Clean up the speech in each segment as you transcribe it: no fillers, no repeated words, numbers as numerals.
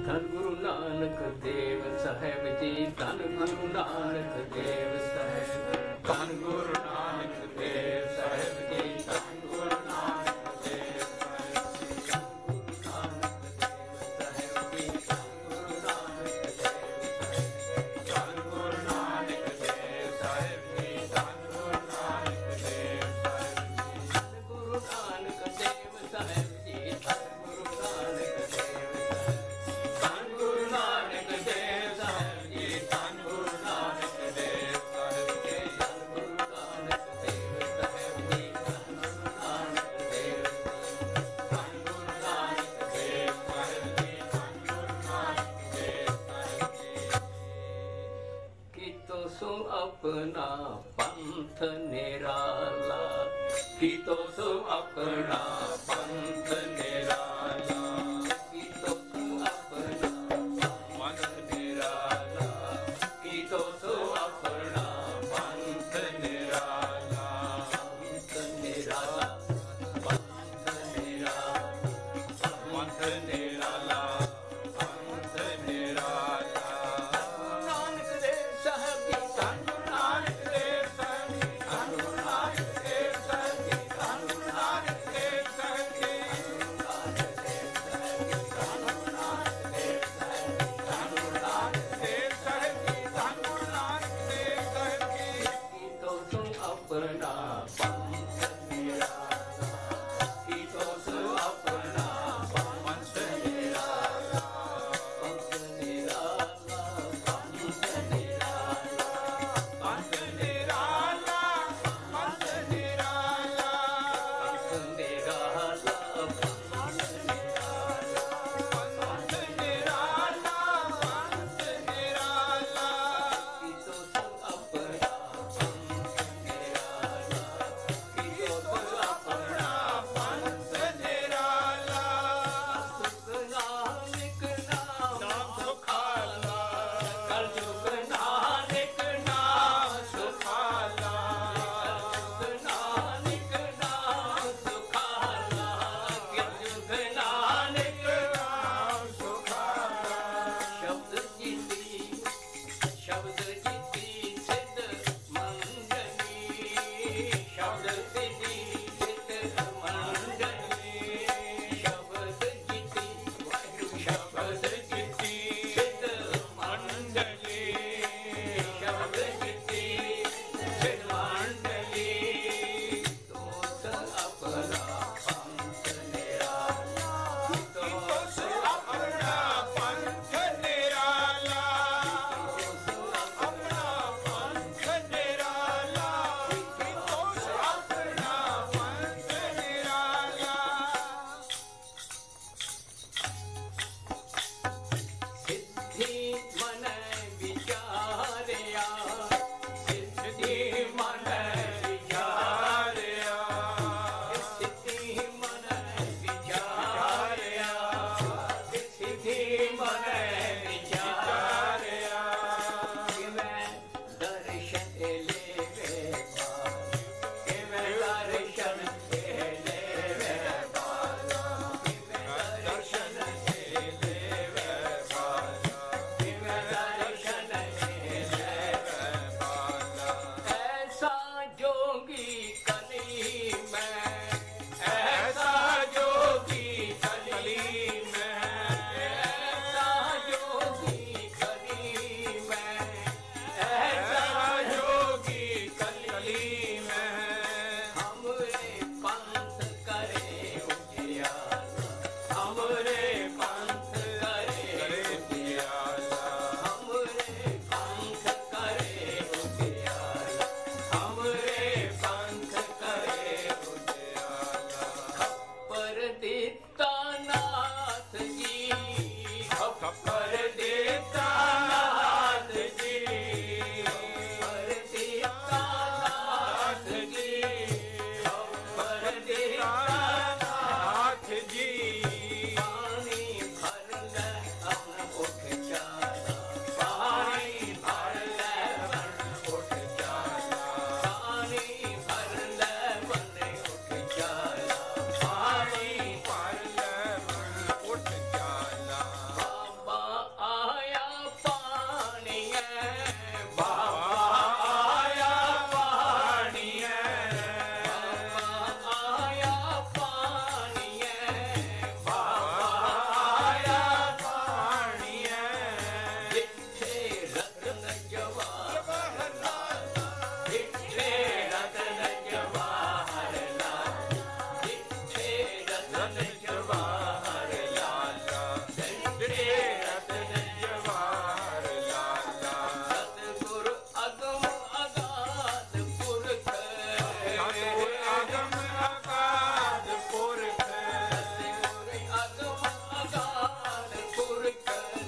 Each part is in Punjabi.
ਧੰਨ ਗੁਰੂ ਨਾਨਕ ਦੇਵ ਸਾਹਿਬ ਜੀ, ਧੰਨ ਗੁਰੂ ਨਾਨਕ ਦੇਵ ਸਾਹਿਬ, ਧੰਨ ਗੁਰੂ ਨਾਨਕ ਦੇਵ ਸਾਹਿਬ ਜੀ, ਧੰਨ ਗੁਰੂ ਨਾਨਕ ਦੇਵ ਸਾਹਿਬ ਜੀ, ਧੰਨ ਗੁਰੂ ਨਾਨਕ ਦੇਵ ਸਾਹਿਬ ਜੀ, ਧੰਨ ਗੁਰੂ ਨਾਨਕ ਦੇਵ ਸਾਹਿਬ, ਗੁਰੂ ਨਾਨਕ ਦੇਵ ਸਾਹਿਬ ਜੀ, ਧੰਨ ਗੁਰੂ ਨਾਨਕ ਦੇਵ ਸਾਹਿਬ, ਧੰਨ ਗੁਰੂ ਨਾਨਕ ਦੇਵ ਸਾਹਿਬ ਜੀ, ਧੰਨ ਗੁਰੂ ਨਾਨਕ ਦੇਵ ਸਾਹਿਬ ਜੀ, ਧੰਨ ਗੁਰੂ ਨਾਨਕ ਦੇਵ ਸਾਹਿਬ ਜੀ, ਧੰਨ ਗੁਰੂ ਨਾਨਕ ਦੇਵ ਸਾਹਿਬ, ਧੰਨ ਗੁਰੂ ਨਾਨਕ ਦੇਵ ਸਾਹਿਬ ਜੀ, ਧੰਨ ਗੁਰੂ ਨਾਨਕ ਦੇਵ ਸਾਹਿਬ ਜੀ। ਕੀਤੋ ਸੋ ਆਪਣਾ ਪੰਥ ਨਿਰਾਲਾ, ਕੀਤੋ ਸੋ ਆਪਣਾ ਪੰਥ ਨਿਰਾਲਾ, ਕੀਤੋ ਸੋ ਆਪਣਾ ਪੰਥ ਨਿਰਾਲਾ, ਕੀਤੋ ਸੋ ਆਪਣਾ ਪੰਥ ਨਿਰਾਲਾ, ਪੰਥ ਨਿਰਾਲਾ, ਪੰਥ ਨਿਰਾਲਾ, ਪੰਥ ਨਿਰਾਲਾ, ਪੰਥ ਨਿਰਾਲਾ। ਨਾਨਕ ਦੇਵ ਸਾਹਿਬ ਜੀ, ਧੰਨ ਗੁਰੂ ਨਾਨਕ ਦੇਵ ਸਾਹਿਬ ਜੀ, ਧੰਨ ਗੁਰੂ ਨਾਨਕ ਦੇਵ ਸਾਹਿਬ ਜੀ, ਧੰਨ ਗੁਰੂ ਨਾਨਕ ਦੇਵ ਸਾਹਿਬ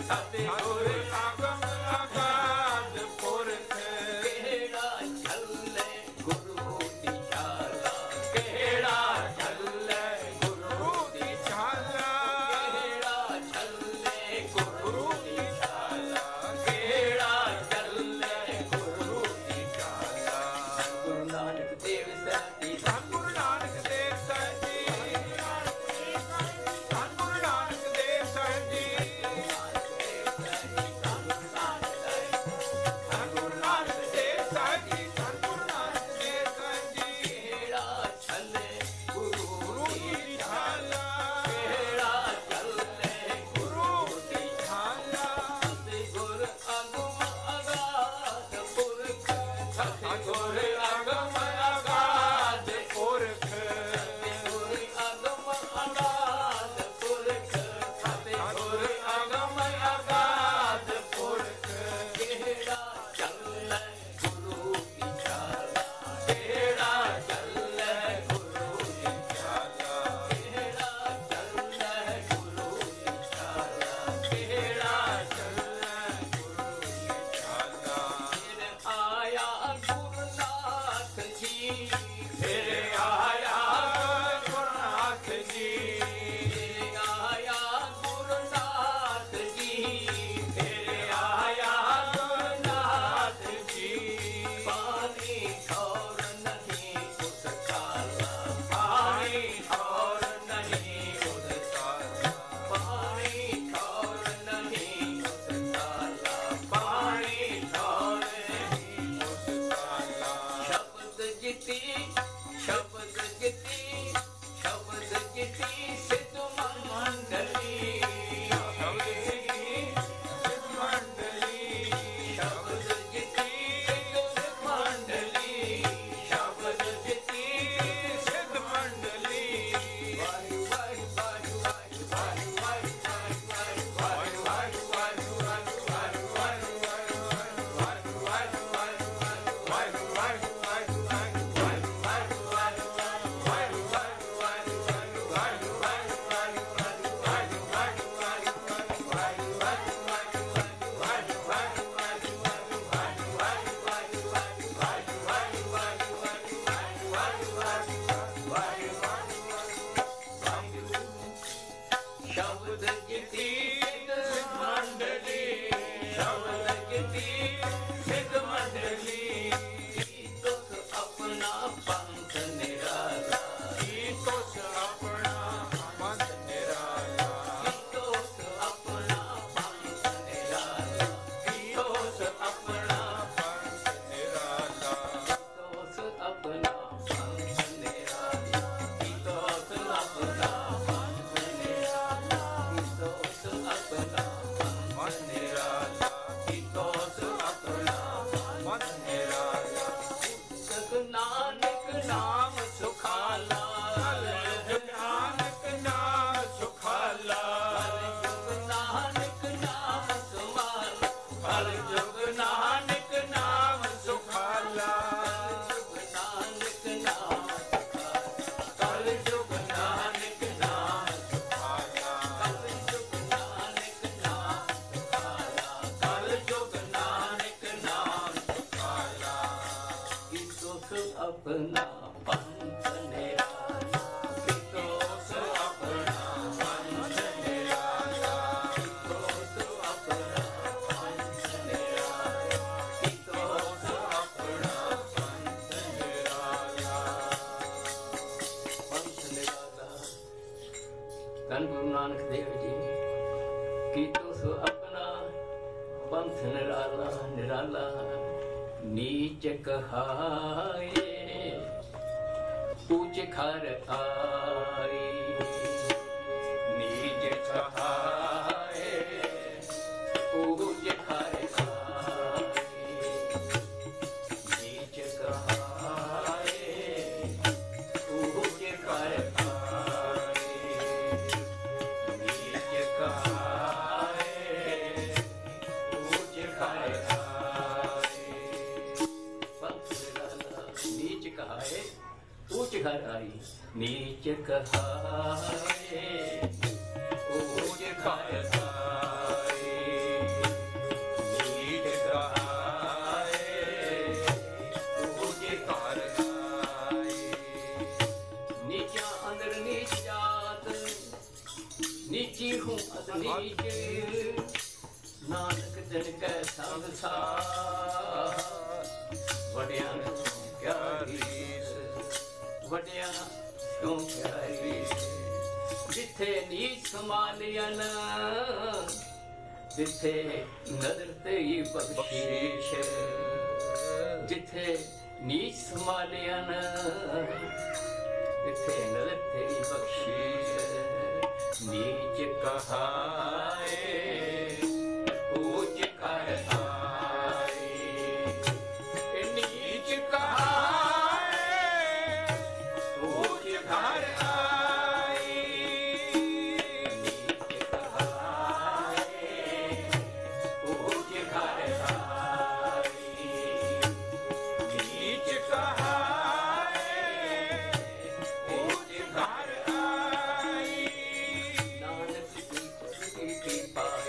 ਸਤਿਗੁਰ ਆਗਮ ਅਗਾਧ ਪੁਰਖ ਕਿਹੜਾ ਚੱਲੇ ਗੁਰੂ ਦੀ ਚਾਲਾ ਕਿਹੜਾ ਚੱਲੇ ਗੁਰੂ ਦੀ ਚਾਲਾ ਕਿਹੜਾ ਚੱਲੇ ਗੁਰੂ ਦੀ ਚਾਲਾ ਕਿਹੜਾ ਚੱਲੇ ਗੁਰੂ ਦੀ ਚਾਲਾ ਗੁਰੂ ਨਾਨਕ ਦੇਵ ਸਾਹਿਬ ਗੁਰੂ ਨਾਨਕ ਦੇਵ ਸਾਹਿਬ ਜੀ ਗੁਰੂ ਨਾਨਕ ਦੇਵ ਸਾਹਿਬ ਜੀ ਗੁਰੂ ਨਾਨਕ ਦੇਵ ਸਾਹਿਬ ਜੀ ਗੁਰੂ ਨਾਨਕ ਦੇਵ ਸਾਹਿਬ ਜੀ ਕਿਹੜਾ ਚੱਲੇ ਗੁਰੂ ਦੀ ਚਾਲਾ ਕਿਹੜਾ ਚੱਲੇ ਗੁਰੂ ਦੀ ਚਾਲਾ ਸਤਿਗੁਰ ਆਗਮ ਅਗਾਧ ਪੁਰਖ ਸਤਿਗੁਰ ਆਗਮ ਅਗਾਧ ਪੁਰਖ ਸਤਿਗੁਰ ਆਗਮ ਅਗਾਧ ਪੁਰਖ ਸਤਿਗੁਰ ਆਗਮ ਅਗਾਧ ਪੁਰਖ ਕਿਹੜਾ ਚੱਲੇ ਗੁਰੂ ਦੀ ਚਾਲਾ ਕਿਹੜਾ ਚੱਲੇ ਗੁਰੂ ਦੀ ਚਾਲਾ ਕਿਹੜਾ ਚੱਲੇ ਗੁਰੂ ਦੀ ਚਾਲਾ ਕਿਹੜਾ ਚੱਲੇ ਗੁਰੂ ਦੀ ਚਾਲਾ ਫਿਰ ਆਇਆ ਗੁਰਨਾਥ ਜੀ ਫਿਰ ਆਇਆ ਗੁਰਨਾਥ ਜੀ ਫਿਰ ਆਇਆ ਗੁਰਨਾਥ ਜੀ ਫਿਰ ਆਇਆ ਗੁਰਨਾਥ ਜੀ ਪਾਣੀ ਠੌਰ ਨਹੀਂ ਉਸ ਕਾਲਾ ਪਾਣੀ ਠੌਰ ਨਹੀਂ ਉਸ ਕਾਲਾ ਪਾਣੀ ਠੌਰ ਨਹੀਂ ਉਸ ਕਾਲਾ ਪਾਣੀ ਠੌਰ ਨਹੀਂ ਉਸ ਕਾਲਾ ਸ਼ਬਦ ਜਿਤੀ ਸ਼ਬਦ ਜਿਤੀ ਸ਼ਬਦ ਜਿਤੀ ਸਿੱਧ ਮੰਡਲੀ ਸ਼ਬਦ ਜਿਤੀ ਸਿੱਧ ਮੰਡਲੀ ਸ਼ਬਦ ਜਿਤੀ ਸਿੱਧ ਮੰਡਲੀ ਸ਼ਬਦ ਜਿਤੀ ਸਿੱਧ ਮੰਡਲੀ ਵਾਹਿ ਵਾਹਿ ਵਾਹਿ ਵਾਹਿ ਵਾਹਿ ਵਾਹਿ ਵਾਹਿ ਵਾਹਿ ਵਾਹਿ ਸ਼ਬਦ ਜਿਤੀ ਸਿੱਧ ਮੰਡਲੀ ਸ਼ਬਦ ਜਿਤੀ ਸਿੱਧ ਮੰਡਲੀ ਤੁਸ ਆਪਣਾ ਪੰਥ ਨਿਰਾਲਾ ਤੁਸ ਆਪਣਾ ਪੰਥ ਨਿਰਾਲਾ ਤੁਸ ਆਪਣਾ ਪੰਥ ਨਿਰਾਲਾ ਤੁਸ ਆਪਣਾ ਪੰਥ ਨਿਰਾਲਾ ਤੁਸ ਆਪਣਾ ਪੰਥ ਨਿਰਾਲਾ ਤੁਸ ਆਪਣਾ ਪੰਥ ਨਿਰਾਲਾ ਤੁਸ ਆਪਣਾ ਪੰਥ ਨਿਰਾਲਾ ਤੁਸ ਆਪਣਾ ਪੰਥ ਨਿਰਾਲਾ ਜਗ ਨਾਨਕ ਨਾਮ ਸੁਖਾਲਾ ਜਗ ਨਾਨਕ ਨਾਮ ਸੁਖਾਲਾ ਜਗ ਨਾਨਕ ਨਾਮ ਸੁਮਾਲਾ ਹਰ ਜਗ ਨਾਨਕ ਨਾਮ ਸੁਖਾਲਾ ਜਗ ਨਾਨਕ ਨਾਮ ਸੁਖਾਲਾ ਕਲ ਜੁਗ ਨਾਨਕ ਨਾਮ ਸੁਖਾਲਾ ਕਲ ਜੁਗ ਨਾਨਕ ਨਾਮ ਸੁਖਾਲਾ ਕਲ ਜੁਗ ਨਾਨਕ ਨਾਮ ਸੁਖਾਲਾ ਕਿਤੋਸ ਆਪਣਾ ਪੰਥ ਨਿਰਾਲਾ ਕਿਤੋਸ ਆਪਣਾ ਪੰਥ ਨਿਰਾਲਾ ਕਿਤੋਸ ਆਪਣਾ ਪੰਥ ਨਿਰਾਲਾ ਕਿਤੋਸ ਆਪਣਾ ਪੰਥ ਨਿਰਾਲਾ ਪੰਥ ਨਿਰਾਲਾ ਧੰਨ ਗੁਰੂ ਨਾਨਕ ਦੇਵ ਜੀ ਕੀਤੋਸ ਆਪਣਾ ਪੰਥ ਨਿਰਾਲਾ ਨਿਰਾਲਾ ਨੀਚ ਕਹਾਏ ਉੱਚ ਖਰ ਆਈ ਨੀਚ ਕਹਾਏ ਉੱਚ ਖਰ ਆਈ ਨੀਚ ਕਹਾਏ ਉੱਚ ਖਰ ਆਈ ਨੀਚ ਕਹਾਏ ਉੱਚ ਖਰ ਆਈ ऊंच घर आई नीच कहाए ऊंच घर आई ਤਿਨ ਕੈ ਸੰਸਾਰ, ਵਡਿਆਂ ਤੋਂ ਕਿਆ ਰੀਸ, ਵਡਿਆਂ ਤੋਂ ਕਿਆ ਰੀਸ। ਜਿੱਥੇ ਨੀਚ ਸੰਭਾਲਿਆ ਨਾ, ਜਿੱਥੇ ਨਦਰ ਤੇਰੀ ਬਖਸ਼ੀਸ਼, ਜਿੱਥੇ ਨੀਚ ਸੰਭਾਲਿਆ ਨਾ, ਜਿੱਥੇ ਨਦਰ ਤੇਰੀ ਬਖਸ਼ੀਸ਼। ਨੀਚ ਕਹਾਏ ਊਚ ਕਰ ਆਏ, ਨੀਚ ਕਹਾਏ ਊਚ ਕਰ ਆਏ, ਨੀਚ ਕਹਾਏ ਊਚ ਕਰ ਆਏ, ਨੀਚ ਕਹਾਏ ਊਚ ਕਰ ਆਏ। ਨਾਨਕ ਦੀ ਕਿਰਪਾ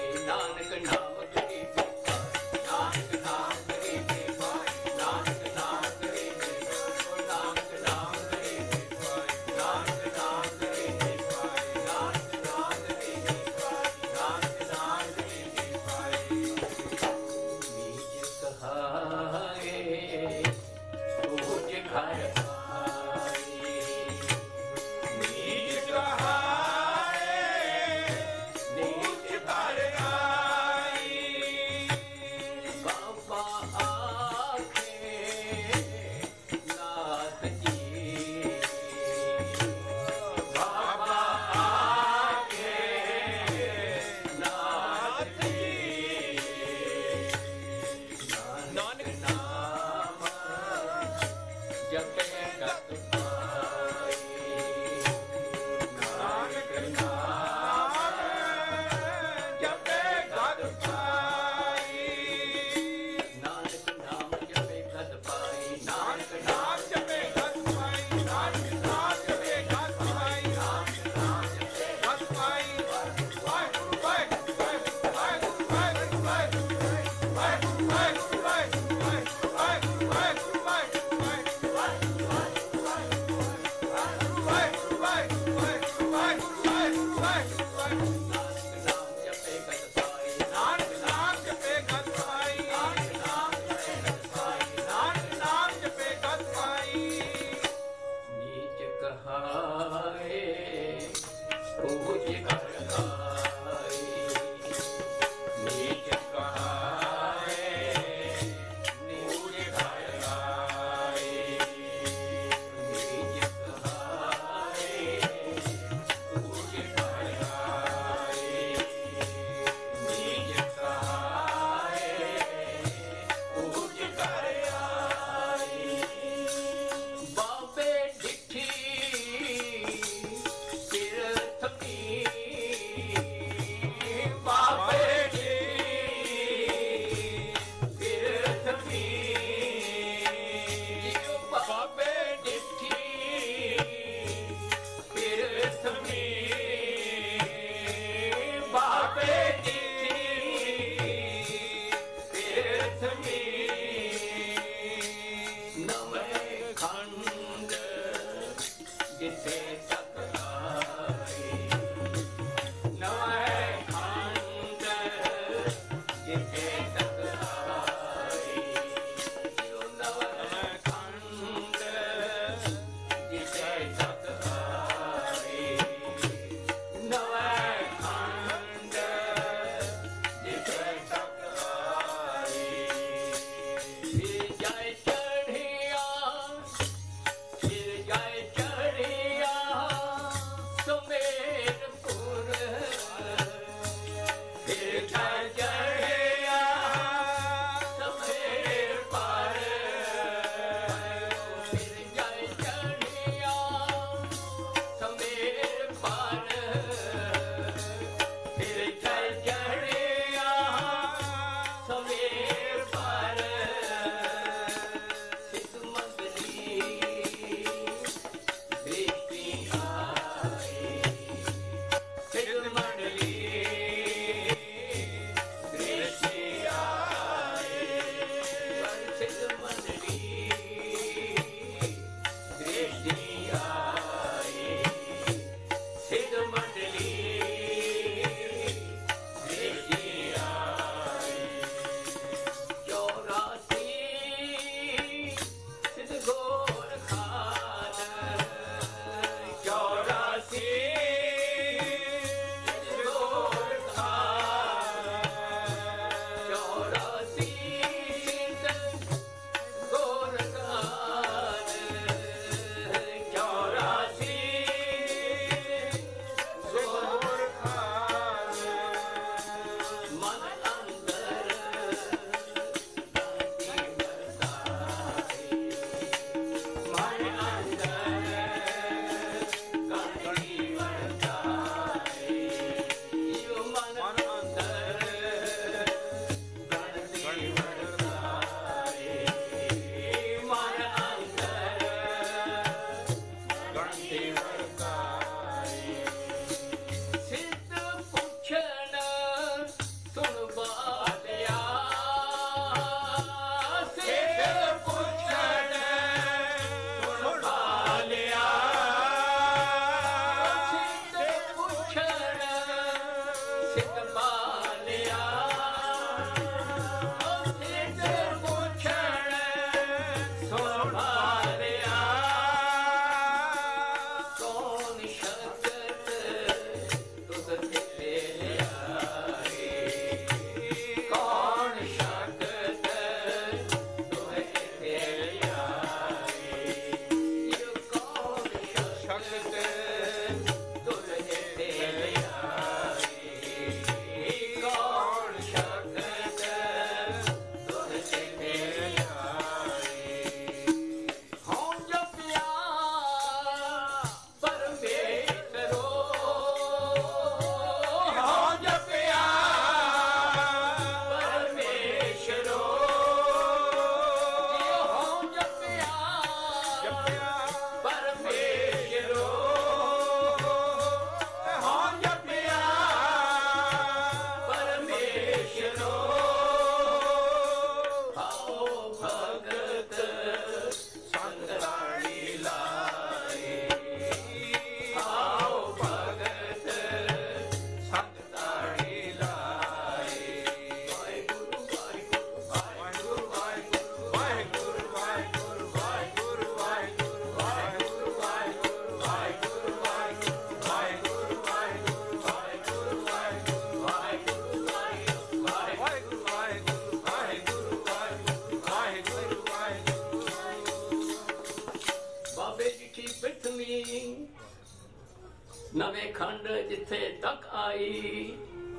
ਨਵੇਂ ਖੰਡ ਜਿੱਥੇ ਤੱਕ ਆਈ,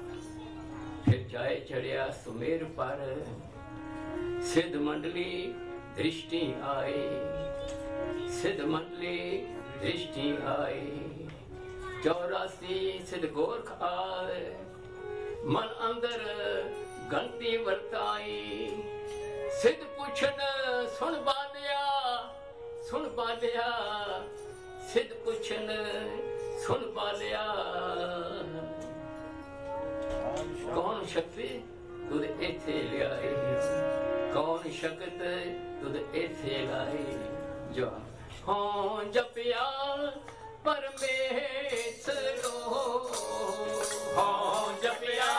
ਫਿਰ ਜਾਏ ਚੜਿਆ ਸੁਮੇਰ ਪਰ, ਸਿੱਧ ਮੰਡਲੀ ਦ੍ਰਿਸ਼ਟੀ ਆਈ, ਸਿੱਧ ਮੰਡਲੀ ਦ੍ਰਿਸ਼ਟੀ ਆਈ। 84 ਸਿੱਧ ਗੋਰਖ ਆਏ, ਮਨ ਅੰਦਰ ਗੰਤੀ ਵਰਤਾਈ। ਸਿੱਧ ਪੁੱਛਣ ਸੁਣ ਬਾਲਿਆ, ਸੁਣ ਬਾਲਿਆ, ਸਿੱਧ ਪੁੱਛਣ ਸੁਣ ਬਾਲਿਆ। ਕੌਣ ਸ਼ਕਤੀ ਤੁਧ ਇੱਥੇ ਲਿਆਏ, ਕੌਣ ਸ਼ਕਤ ਤੁਧ ਇੱਥੇ ਲਾਏ। ਜੋ ਹਾਂ ਜਪਿਆ ਪਰਮੇਸ਼ਰੋ, ਹਾਂ ਜਪਿਆ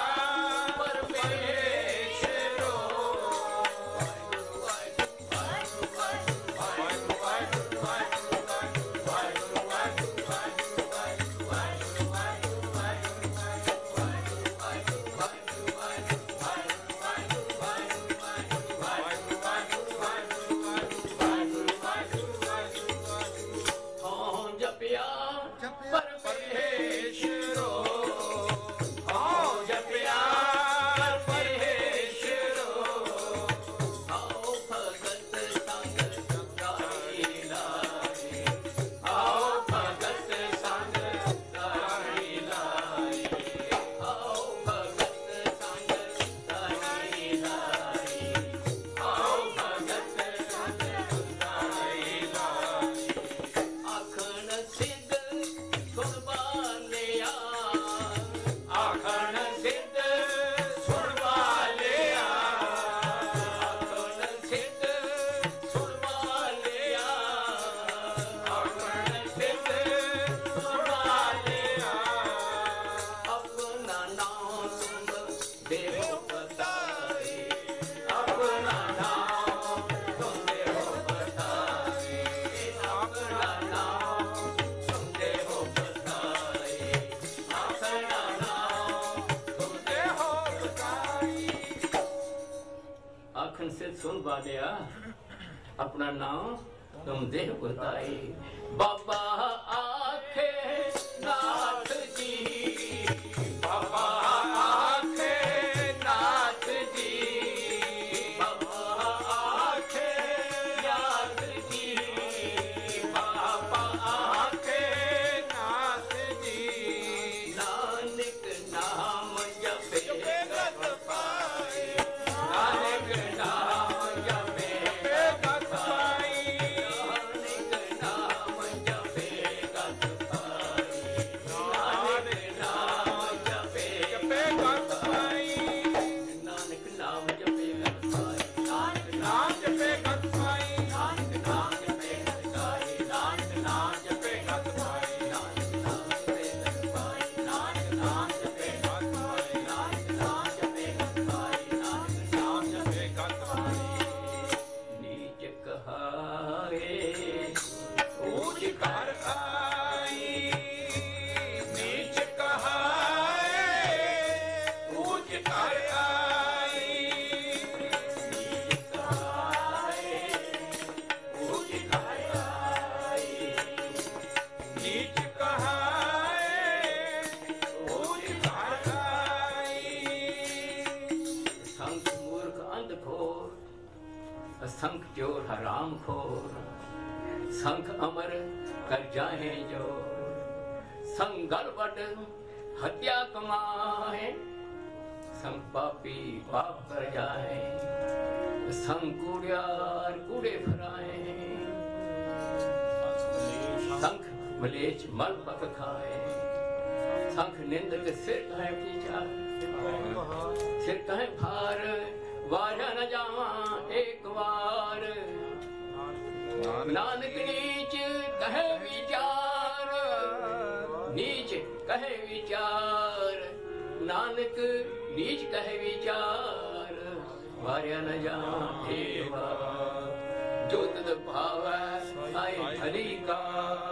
सुन बालिया अपना नाम तुम देह बताए। बाबा आखे नाथ जी, बाबा आखे ਘਰ ਆਈ ਊਚ ਘਰ ਆਈ ਨੀਚ ਕਹਾਏ ਊਚ ਘਰ ਆਈ ਸੰਖ ਮੂਰਖ ਅੰਧ ਖੋਰ असंख चोर हराम खोर संख अमर कर जाहे जो संग गड़बड़ हत्या कमाए संग पापी पाप कर जाए संग कूड़ियार कूड़े भराए संख मलेच मल पक खाए संख निंदक सिर कहे पीछा सिर कहे भार वाजा न जावा एक बार नानक नीच कहे विचार नीच कहे विचार नानक नीच कहे विचार वार्या न जावा एक बार जो तद भाव आए हरि का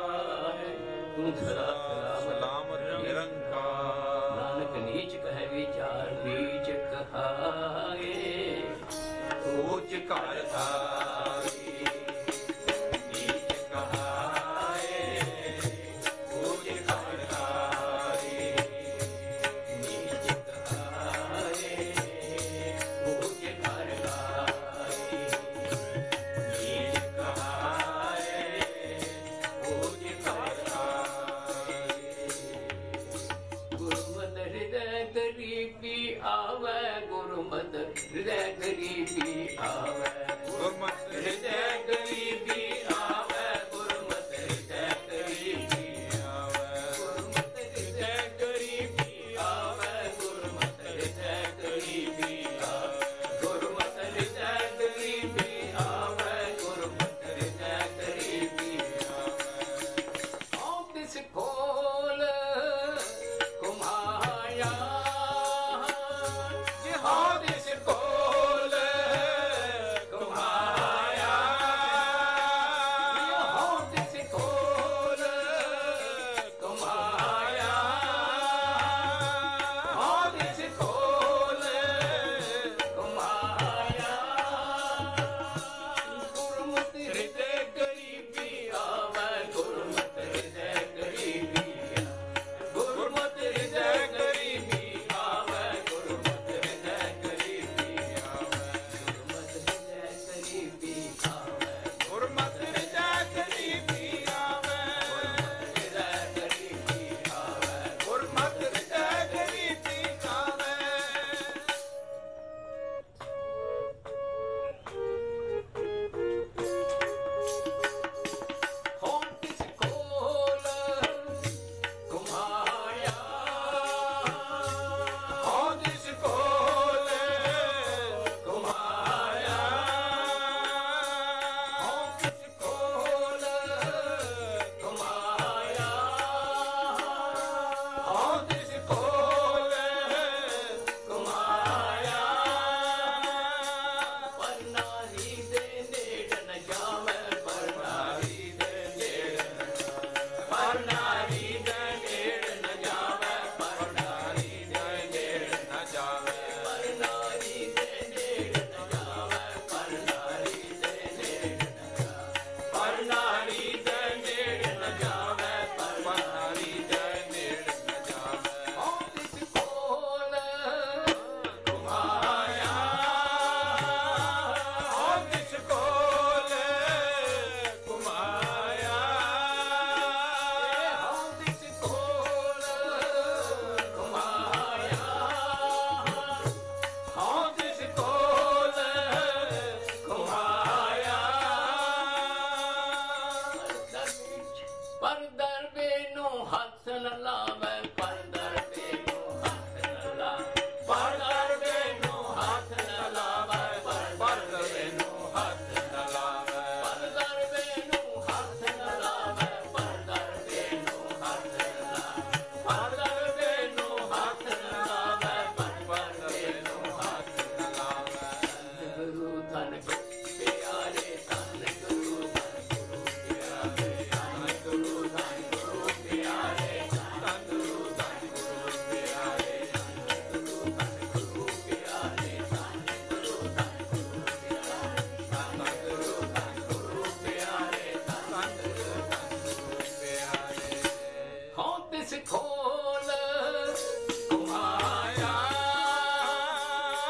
सलामत निरंकार नानक नीच कहे विचार नीच कहाए ऊच कर आए नीच कहाए ऊच कर आए नीच कहाए ऊच कर आए नीच कहाए ऊच कर आए गुरुमत हृदय गरीबी आवे गुरुमत हृदय गरीबी आवे गुरुमत हृदय गरीबी आवे गुरुमत हृदय गरीबी आवे गुरुमत हृदय गरीबी आवे गुरुमत हृदय गरीबी आवे गुरुमत हृदय गरीबी आवे गुरुमत हृदय गरीबी आवे आओ तिस खोल कुमाया आओ तिस खोल कुमाया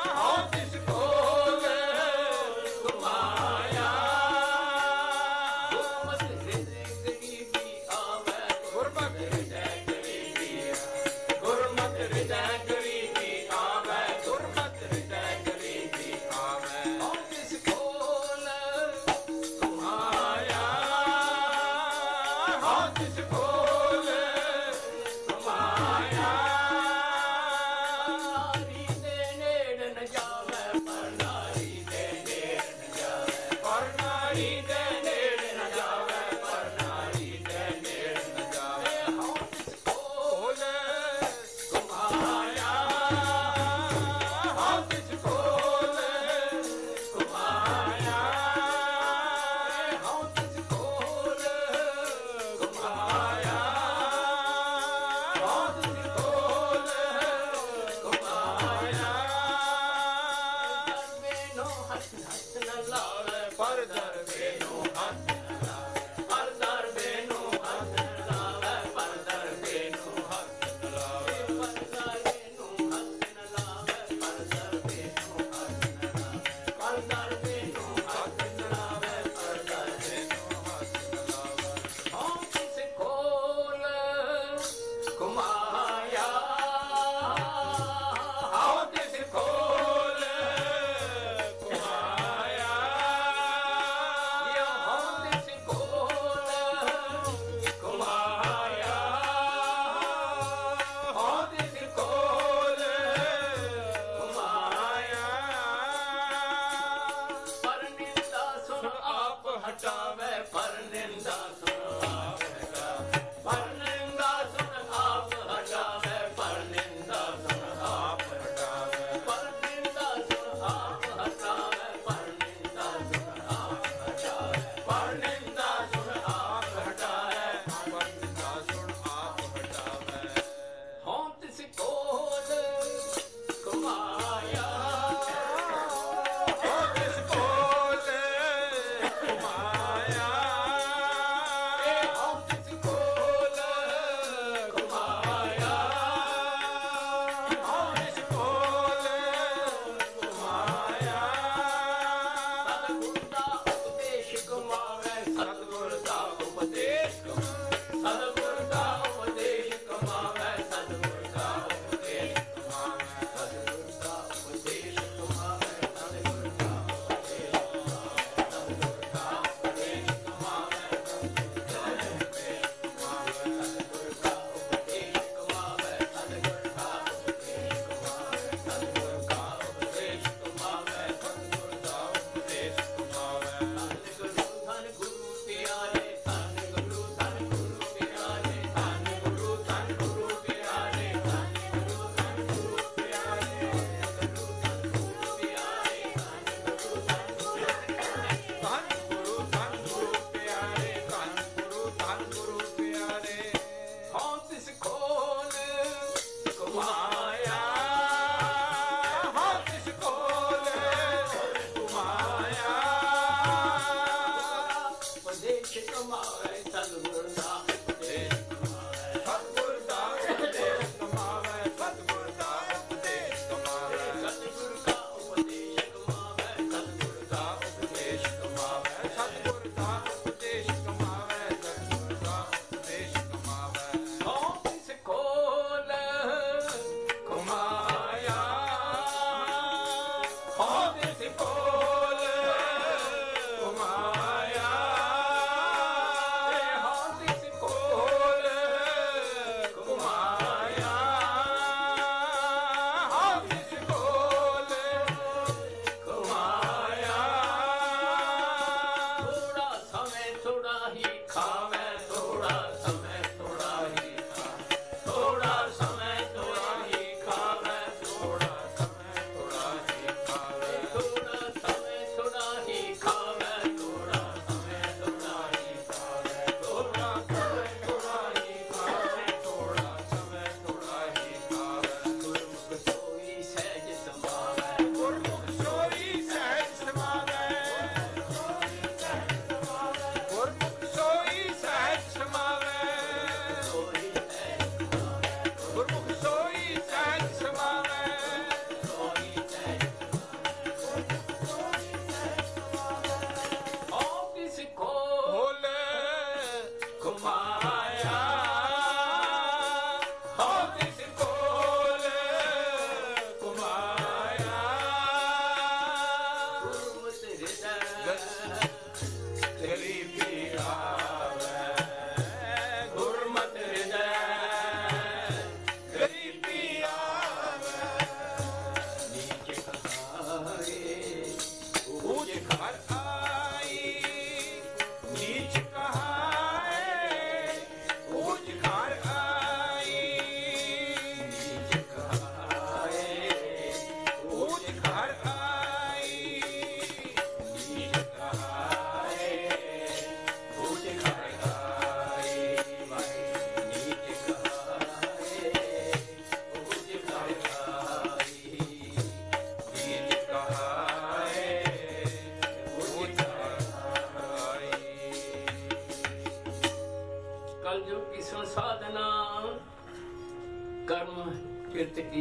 ਥੋੜਾ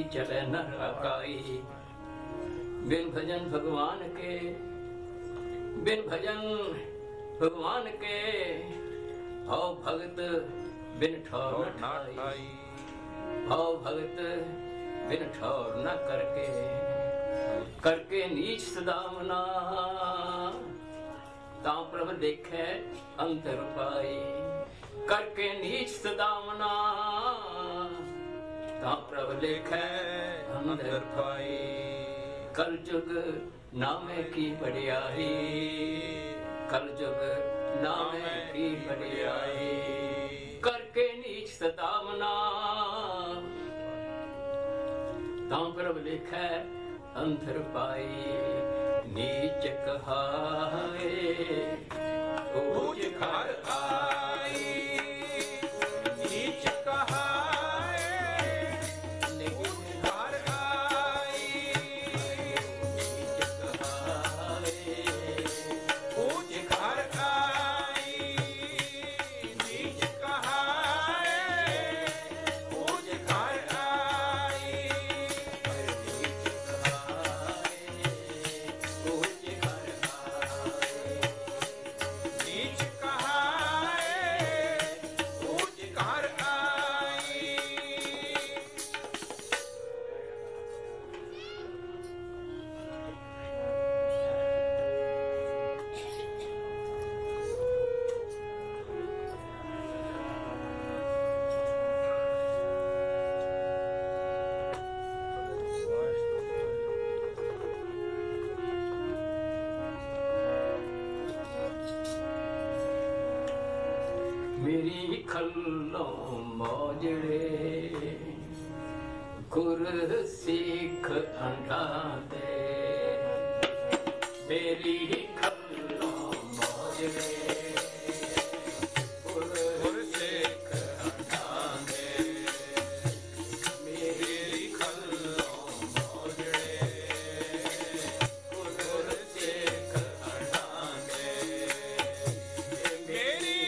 चले नर अकाई। बिन भजन भगवान के, बिन भजन भगवान के, भाव भगत बिन ठौर न ठाई। भाव भगत बिन ठौर न करके, करके नीच सदामना, तां प्रभ देखे अंतर पाई। करके नीच सदामना, तां प्रभ देखे अंतर पाई। कल जुग नामे की बढ़ियाई, कल जुग नामे की बढ़ियाई। करके नीच सदामना, तां प्रभ देखे अंतर पाई। नीच कहाए ऊंच घर आई। नीच कहाए ऊंच घर आई। नीच कहाए ऊंच घर आई। नीच कहाए ऊंच घर आई। मेरी खल्लों मौजड़े गुर सिख अंडा दे। मेरी खल्लों मौजड़े गुर सिख अंडा दे। मेरी खल्लों मौजड़े गुर सिख अंडा दे। मेरी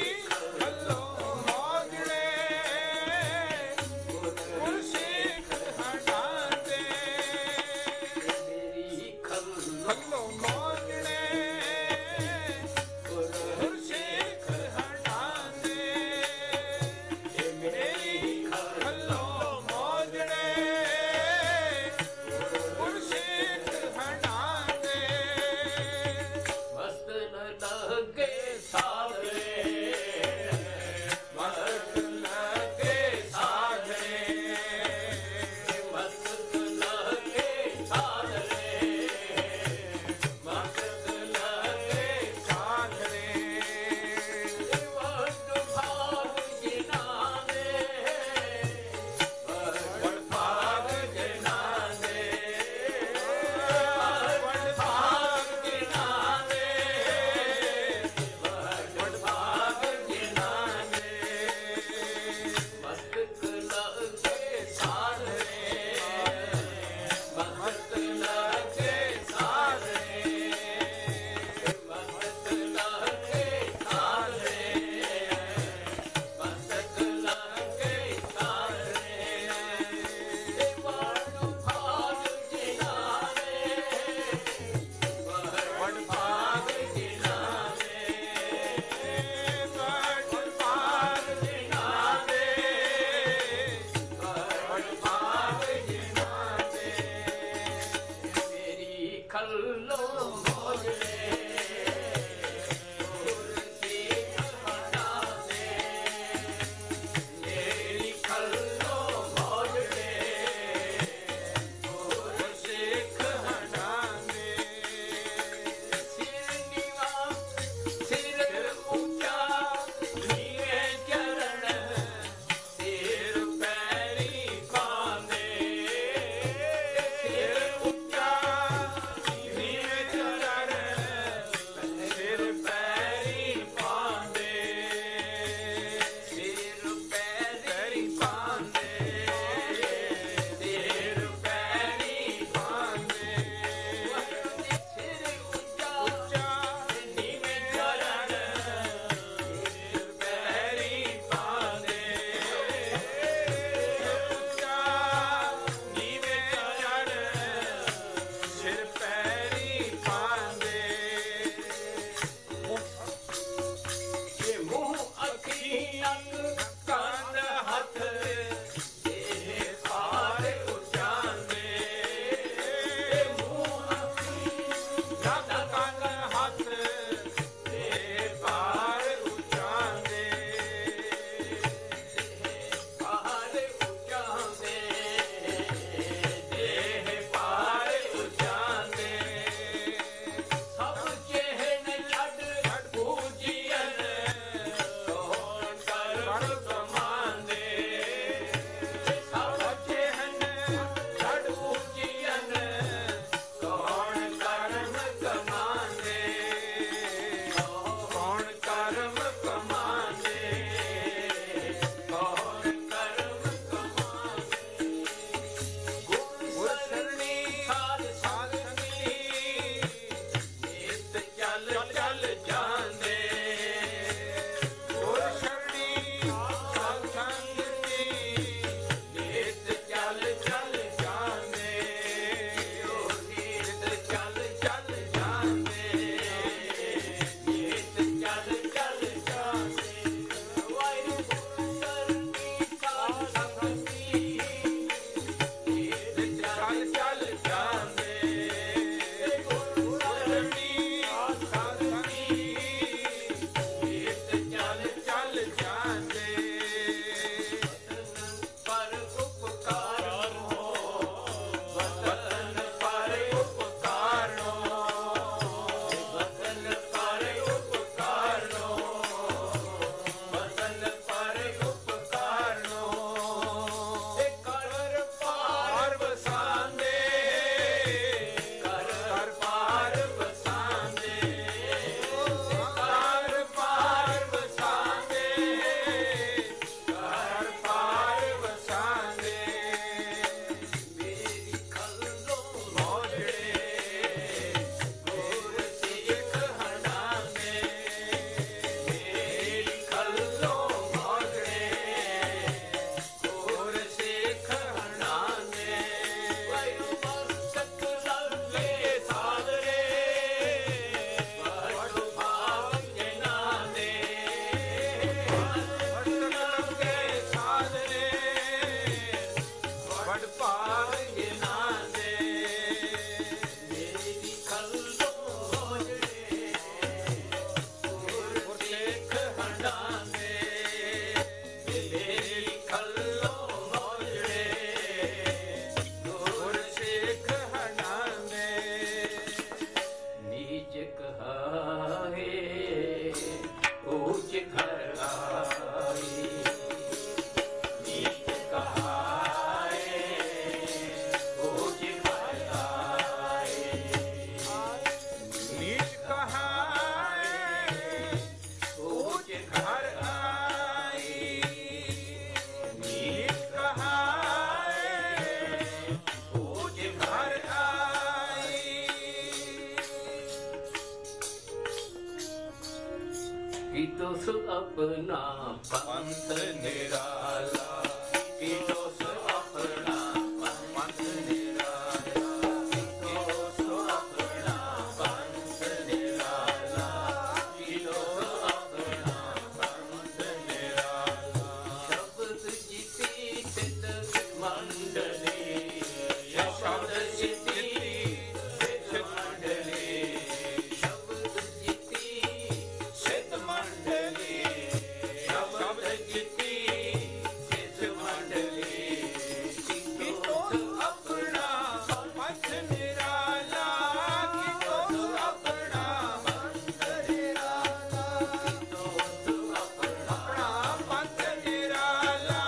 ਕੀਤੋ ਸੋ ਆਪਣਾ ਪੰਥ ਨਿਰਾਲਾ, ਕੀਤੋ ਸੋ ਆਪਣਾ ਪੰਥ ਨਿਰਾਲਾ, ਕੀਤੋ ਸੋ ਆਪਣਾ ਪੰਥ ਨਿਰਾਲਾ, ਕੀਤੋ ਸੋ ਆਪਣਾ ਪੰਥ ਨਿਰਾਲਾ। ਸ਼ਬਦ ਜੀਤੀ ਸਿੱਧ ਮੰਡਲੀ, ਸ਼ਬਦ ਜੀਤੀ ਸਿੱਧ ਮੰਡਲੀ, ਸ਼ਬਦ ਜੀਤੀ ਸਿੱਧ ਮੰਡਲੀ, ਸ਼ਬਦ ਜੀਤੀ ਸਿੱਧ ਮੰਡਲੀ, ਕੀਤੋ ਆਪਣਾ ਪੰਥ ਨਿਰਾਲਾ, ਕੀਤੋ ਆਪਣਾ ਪੰਥ ਨਿਰਾਲਾ, ਕੀਤੋ ਆਪਣਾ ਪੰਥ ਨਿਰਾਲਾ,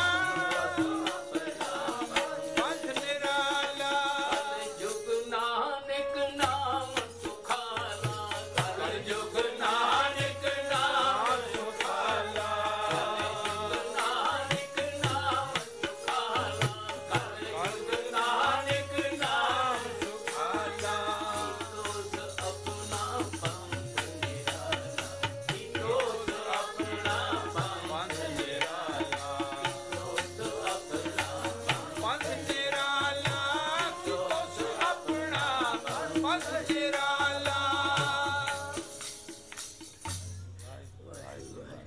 ਪੰਥ ਨਿਰਾਲਾ। ਕਲਯੁਗ ਨਾਨਕ ਨਾਮ ਸੁਖਾਲਾ, ਕਲਯੁਗ ਨਾਨਕ ਨਾਮ ਸੁਖਾਲਾ, ਕਲਯੁਗ ਨਾਨਕ ਨਾਮ ਸੁਖਾਲਾ, ਕਲਯੁਗ ਨਾਨਕ ਨਾਮ ਸੁਖਾਲਾ। ਕੀਤੋ ਆਪਣਾ ਪੰਥ ਨਿਰਾਲਾ, ਕੀਤੋ ਆਪਣਾ ਪੰਥ ਨਿਰਾਲਾ, ਕੀਤੋ ਆਪਣਾ ਪੰਥ ਨਿਰਾਲਾ, ਕੀਤੋ ਆਪਣਾ ਪੰਥ ਨਿਰਾਲਾ।